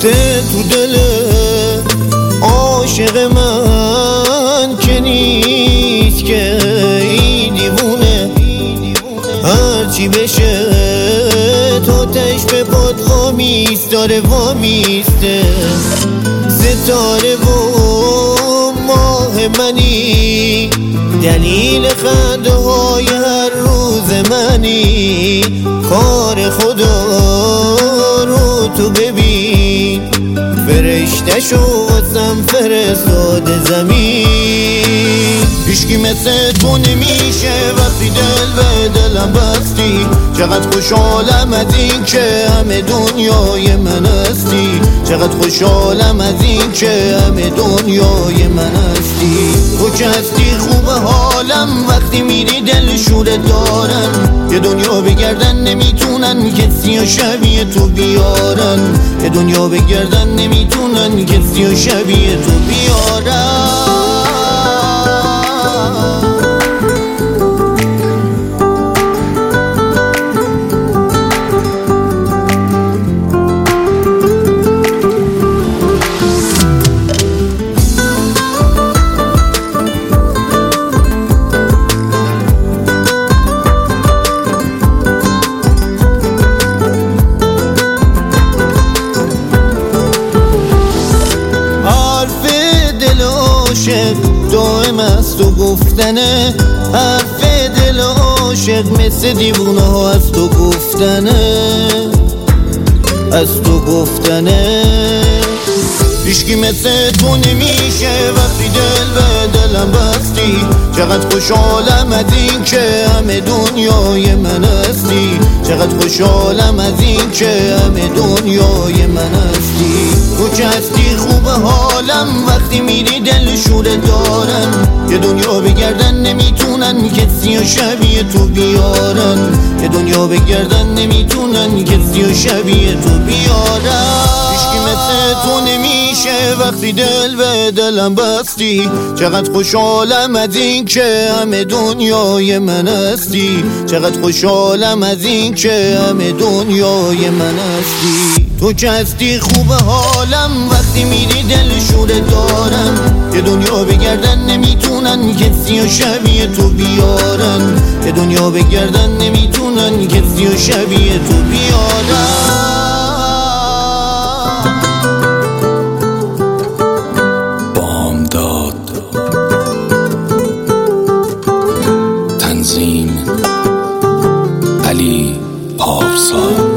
رفته تو دل عاشق من که نیست که این دیوونه، هرچی بشه تو تش به پاد وامیستاره وامیسته. ستاره و ماه منی، دلیل خنده های هر روز منی. کار خدا رو تو ببین، فرشته شو واسم فرستاده زمین. هیچکی مثل تو نمیشه وقتی دل به دلم بستی. چقدر خوشحالم از این که همه دنیای من هستی. چقدر خوشحالم از این که همه دنیای من هستی. تو که هستی خوبه حالم، وقتی میری دل شوره دارن. یه دنیا بگردن نمیتونن کسی و شبیه تو بیارن. یه دنیا بگردن نمیتونن کسی و شبیه تو بیارن. دائم از تو گفتنه، حرف دل عاشق مثل دیوونه ها از تو گفتنه، از تو گفتنه. هیچکی مثل تو نمیشه وقتی دل به دلم بستی. چقدر خوشحالم از این که همه دنیای من هستی. چقدر خوشحالم از این که همه دنیای من هستی. تو که هستی خوبه حالم، وقتی میری دل شوره دارن. یه دنیا بگردن نمیتونن کسی و شبیه تو بیارن. یه دنیا بگردن نمیتونن کسی و شبیه تو بیارن. هیچکی مثل تو نمیشه وقتی دل به دلم بستی. چقدر خوشحالم از این که همه دنیای من هستی. چقدر خوشحالم از این که همه دنیای من هستی. تو که هستی خوبه حالم، وقتی میری دل شوره دارن. یه دنیا بگردن نمیتونن کسی و شبیه تو بیارن. یه دنیا بگردن نمیتونن کسی و شبیه تو بیارن. تنظیم علی پارسا.